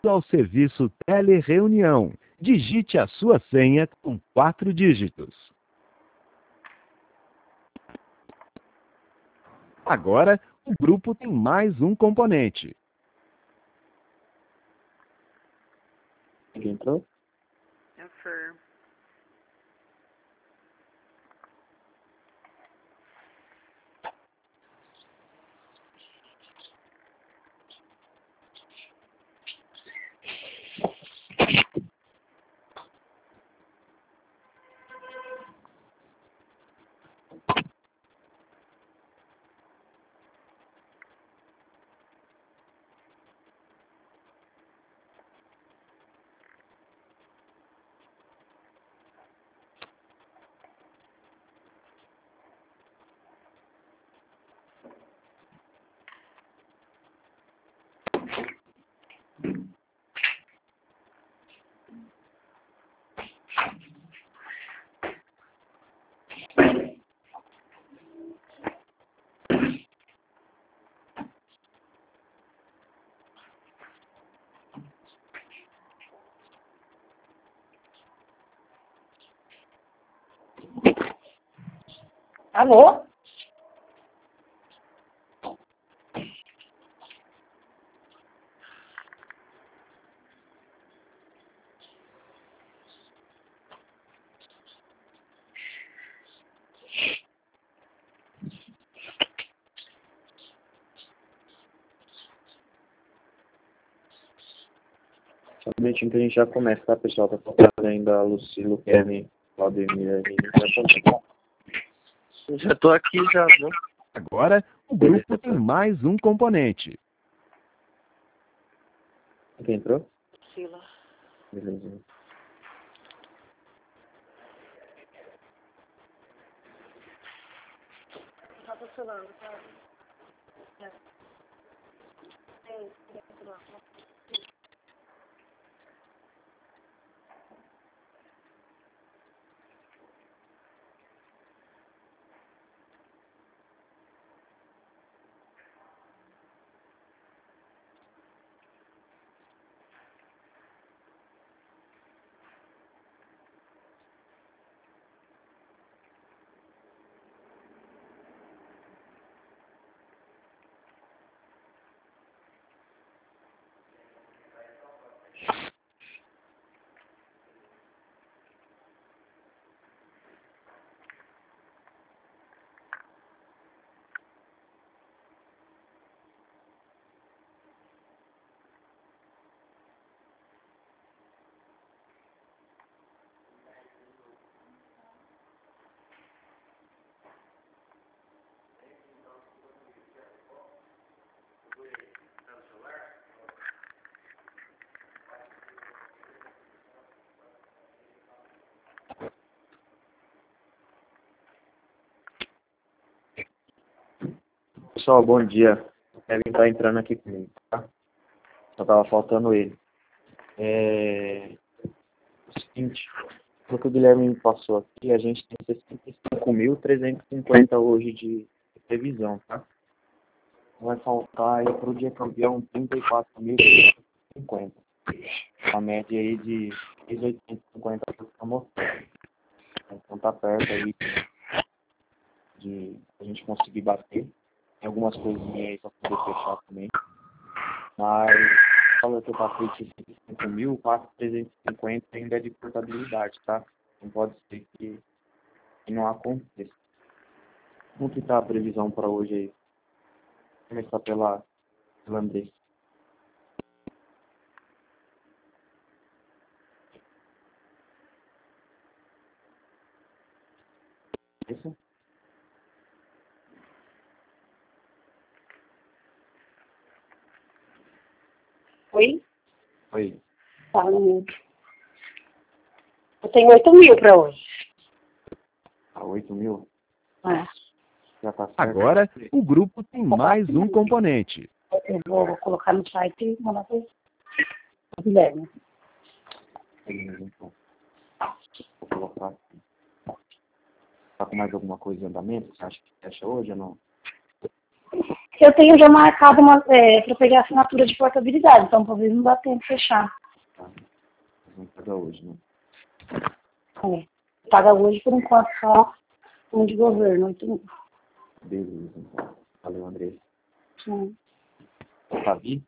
ao serviço Telereunião. Digite a sua senha com 4 dígitos. Agora, o grupo tem mais um componente. Quem entrou? É o Fer. Alô? Só um minutinho que a gente já começa, tá, pessoal? Tá faltando ainda a Lucilo, Kevin, Claudemir, a gente já começa. Já tô aqui já, viu? Agora, o grupo tem mais um componente. Quem entrou? Sila. Beleza. Tá funcionando, tá? É. Tem, Pessoal, bom dia. O Kevin tá entrando aqui comigo, tá? Só tava faltando ele. O seguinte, pelo que o Guilherme me passou aqui, a gente tem 65.350 hoje de previsão, tá? Vai faltar aí pro dia campeão 34.350. Uma média aí de 1.850 por amostra. Então tá perto aí de a gente conseguir bater. Tem algumas coisinhas aí pra poder fechar também. Mas falou que eu passei de 65.450 ainda é de portabilidade, tá? Não pode ser que não aconteça. Como que tá a previsão para hoje aí? Vou começar pela André. Isso? Oi? Oi. Tá, eu tenho 8.000 para hoje. A 8.000? É. Já tá certo? Agora, o grupo tem mais um componente. Eu vou colocar no site e mandar para o Guilherme. Então, vou colocar aqui. Tá com mais alguma coisa em andamento? Você acha que fecha hoje ou não? Eu tenho já marcado para pegar a assinatura de portabilidade, então talvez não dá tempo de fechar. Tá. Vamos pagar hoje, né? É. Paga hoje, por enquanto, só um de governo. 8 mil. Beleza, então. Valeu, André. Sim. Fabi?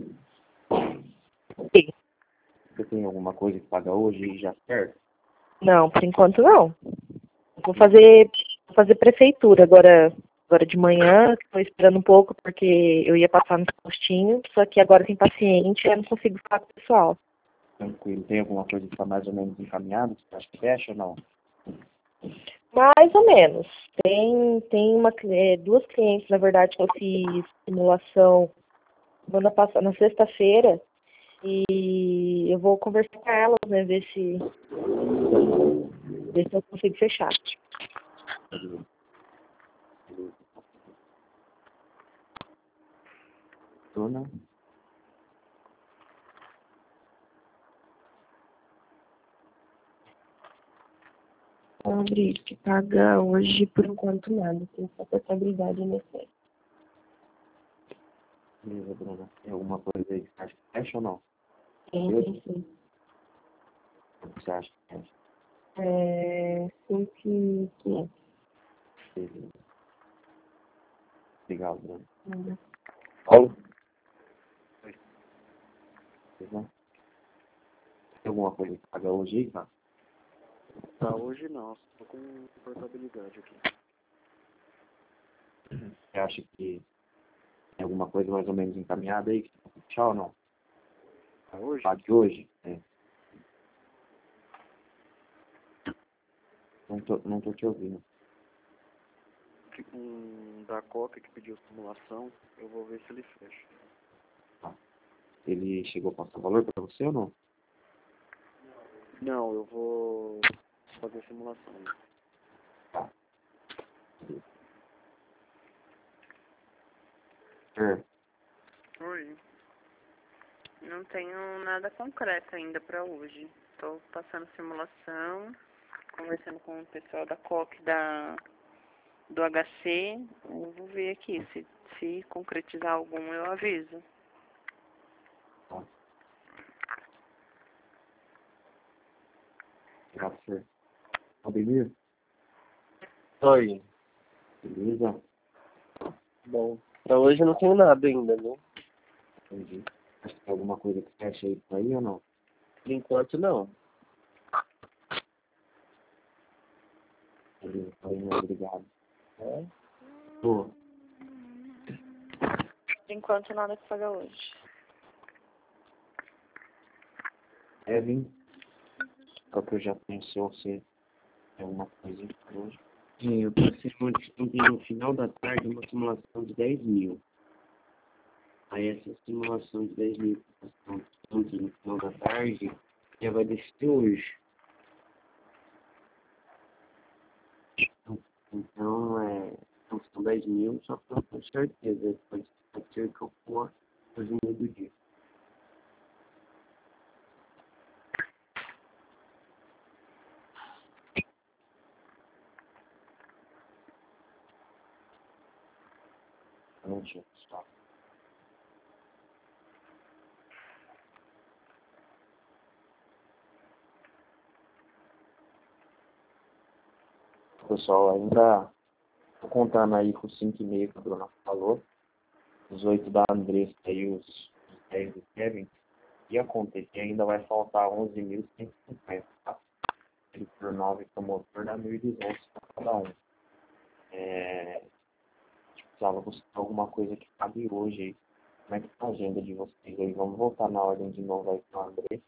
Sim. Você tem alguma coisa que paga hoje e já certo? Não, por enquanto não. Vou fazer prefeitura agora de manhã, estou esperando um pouco porque eu ia passar no postinho, só que agora tem paciente e eu não consigo ficar com o pessoal. Tranquilo. Tem alguma coisa que está mais ou menos encaminhada? Você acha que fecha ou não? Mais ou menos. Tem duas clientes, na verdade, que eu fiz simulação semana passada, na sexta-feira, e eu vou conversar com elas, né, ver se eu consigo fechar. Beleza. Dona? André, que paga hoje, por enquanto, nada. Tem só portabilidade nesse. Beleza, Bruna. Tem alguma coisa aí que você acha que fecha ou não? Tem sim. O que você acha que fecha? 5.500. Beleza. Obrigado, Bruna. Nada. Paulo? Beleza? Tem alguma coisa que paga hoje aí, cara? Tá, hoje não. Tô com portabilidade aqui. Você acha que tem alguma coisa mais ou menos encaminhada aí? Que você vai fechar ou não? Tá hoje? Pague hoje? É. Não tô te ouvindo. Da Coca que pediu simulação, eu vou ver se ele fecha. Ele chegou a passar valor pra você ou não? Não, eu vou fazer simulação. É. Oi. Não tenho nada concreto ainda para hoje. Estou passando simulação, conversando com o pessoal da COC do HC. Eu vou ver aqui. Se concretizar algum, eu aviso. Obrigado, senhor. Tá beleza? Oi. Beleza? Bom, pra hoje eu não tenho nada ainda, né? Entendi. Acho que tem alguma coisa que fecha aí por aí ou não? Por enquanto não. Beleza, tá bem, obrigado. É? Tô. Por enquanto, nada que pagar hoje. Evan, qual que eu já pensou você tem alguma coisa por hoje? Eu passei ontem no final da tarde uma simulação de 10 mil. Aí essa simulação de 10 mil que passou ontem no final da tarde já vai descer hoje. Então, são 10 mil, só que eu não tenho certeza. Pode ser que eu for hoje no meio do dia. Não tinha pessoal. Pessoal, ainda tô contando aí com os 5,5 que a Bruna falou, os 8 da Andressa e os 10 do Kevin. E acontecer, ainda vai faltar 11.150, tá? Ele por 9 promotor dá 1.200 para cada um. Precisava buscar alguma coisa que cabe hoje aí. Como é que tá a agenda de vocês aí? Vamos voltar na ordem de novo aí com o André.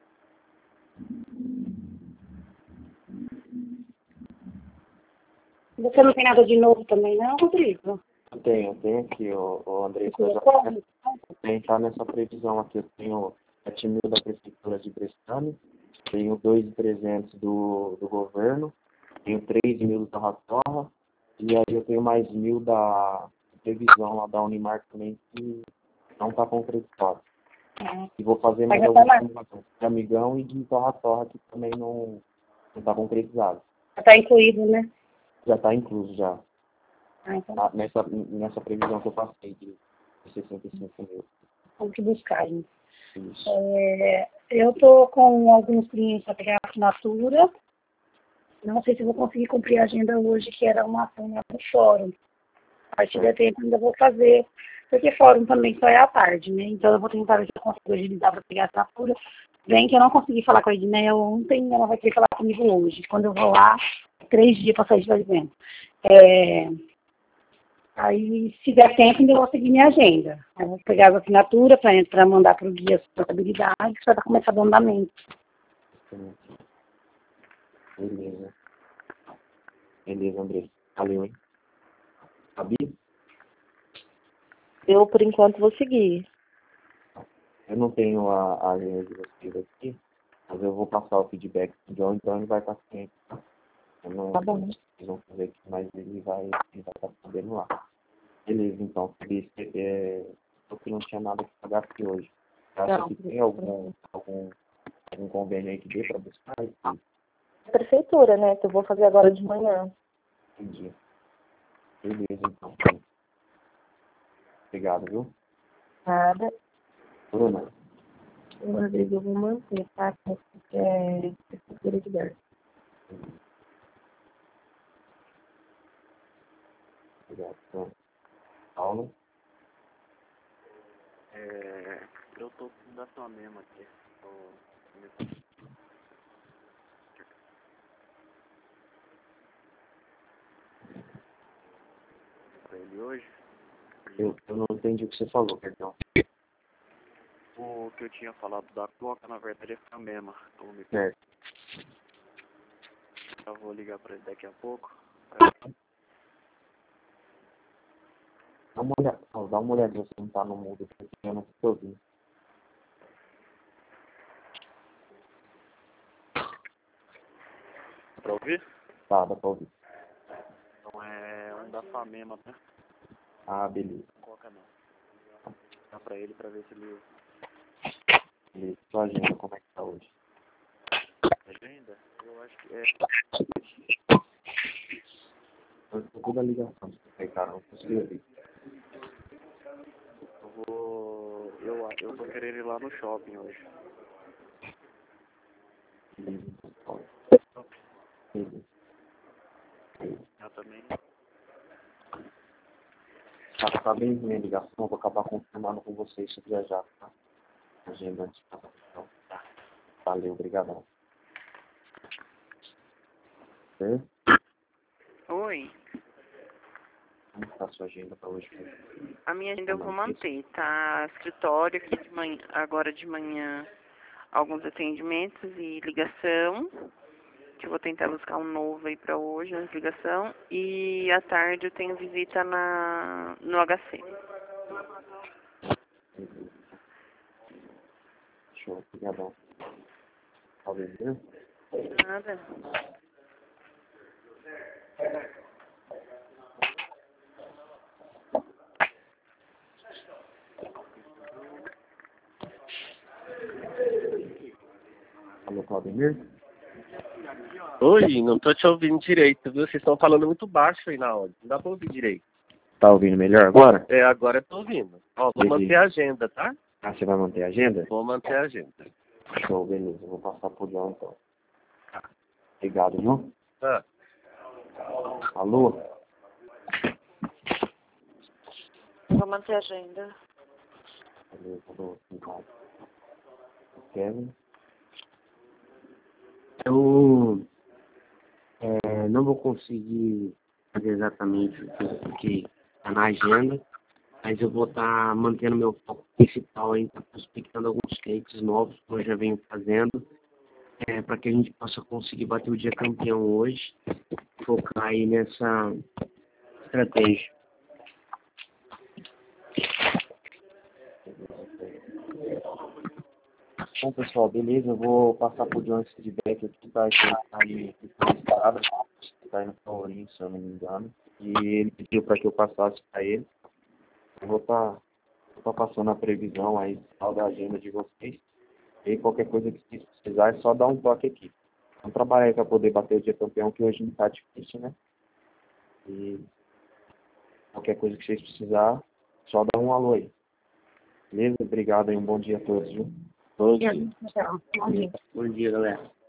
Você não tem nada de novo também, não, Rodrigo? Eu tenho aqui, o André. Tem tá nessa previsão aqui. Eu tenho 7 mil da Prefeitura de Brestane, tenho 2.300 do governo, tenho 3 mil da Ratorra, e aí eu tenho mais 1.000 da previsão lá da Unimar também, que não está concretizado. E vou fazer mais algumas simulações de Amigão e de Torra-Torra, que também não está concretizado. Já está incluído, né? Já está incluso já. Ah, então nessa previsão que eu passei de 65 mil. vamos que buscar, gente. Isso. Eu estou com alguns clientes para pegar a assinatura. Não sei se vou conseguir cumprir a agenda hoje, que era uma ação lá no fórum. A partir de tempo ainda vou fazer, porque fórum também só é à tarde, né? Então eu vou tentar ver se eu consigo agilizar para pegar a assinatura. Bem que eu não consegui falar com a Edneia ontem, ela vai querer falar comigo hoje. Quando eu vou lá, 3 dias para sair de evento. Aí, se der tempo, ainda vou seguir minha agenda. Eu vou pegar as assinaturas para mandar para o guia de portabilidade, para começar o andamento. Beleza. Beleza, André. Valeu, hein? Fabi? Eu, por enquanto, vou seguir. Eu não tenho a agenda de vocês aqui, mas eu vou passar o feedback do John, então ele vai estar sempre. Eu não, Tá bom. Vocês vão fazer aqui, mas ele vai estar sabendo lá. Beleza, então. Fabi, eu que não tinha nada que pagar aqui hoje. Acha Não. que tem algum convênio aí que dê para buscar? Prefeitura, né? Que eu vou fazer agora de manhã. Entendi. Beleza, então. Obrigado, viu? Nada. Bruna. Uma vez eu vou manter, tá? Que é prefeitura de Berço. Obrigado. Então, Paulo. Eu tô da sua mesma aqui. Pra ele hoje. Eu não entendi o que você falou, perdão. O que eu tinha falado da Coca, na verdade, é a mesma. Certo. Eu vou ligar pra ele daqui a pouco. Dá uma olhada se você não tá no mudo, porque eu não tô ouvindo. Dá pra ouvir? Tá, dá pra ouvir. Então é um da Famema, né? Ah, beleza. Coca não. Dá pra ele pra ver se ele... Beleza. Sua agenda, como é que tá hoje? Agenda? Eu acho que é... Eu tô toda a ligação. Cara, não consigo ouvir. Eu tô querendo ir lá no shopping hoje. Beleza. Beleza. Eu também... Tá bem minha ligação, eu vou acabar confirmando com vocês se viajar, tá? Agenda antes de passar. Então, tá. Valeu, obrigadão. Oi. Como está a sua agenda para hoje? A minha agenda eu vou manter, tá? Escritório aqui de manhã, agora de manhã, alguns atendimentos e ligação. Que eu vou tentar buscar um novo aí pra hoje, na ligação. E à tarde eu tenho visita no HC. Show, obrigadão. Talvez, né? Nada. Alô, Claudemir? Oi, não tô te ouvindo direito, viu? Vocês estão falando muito baixo aí na áudio. Não dá pra ouvir direito. Tá ouvindo melhor agora? Agora eu tô ouvindo. Ó, vou manter a agenda, tá? Ah, você vai manter a agenda? Vou manter a agenda. Show, beleza. Eu vou passar por lá então. Obrigado, viu? Tá. Alô? Vou manter a agenda. Beleza, alô, obrigado. Kevin? Eu não vou conseguir fazer exatamente o que está na agenda, mas eu vou estar mantendo meu foco principal aí, tá prospectando alguns clientes novos que eu já venho fazendo, para que a gente possa conseguir bater o dia campeão hoje, focar aí nessa estratégia. Bom, pessoal, beleza. Eu vou passar por John esse feedback aqui, tá? Que tá indo para o Ourinho, se eu não me engano. E ele pediu para que eu passasse para ele. Eu vou estar passando a previsão aí da agenda de vocês. E aí, qualquer coisa que vocês precisarem, é só dar um toque aqui. Vamos trabalhar aí para poder bater o dia campeão, que hoje não tá difícil, né? E Qualquer coisa que vocês precisar, só dá um alô aí. Beleza? Obrigado e um bom dia a todos, viu? Bom dia. Tchau. Bom dia. Bom dia, galera.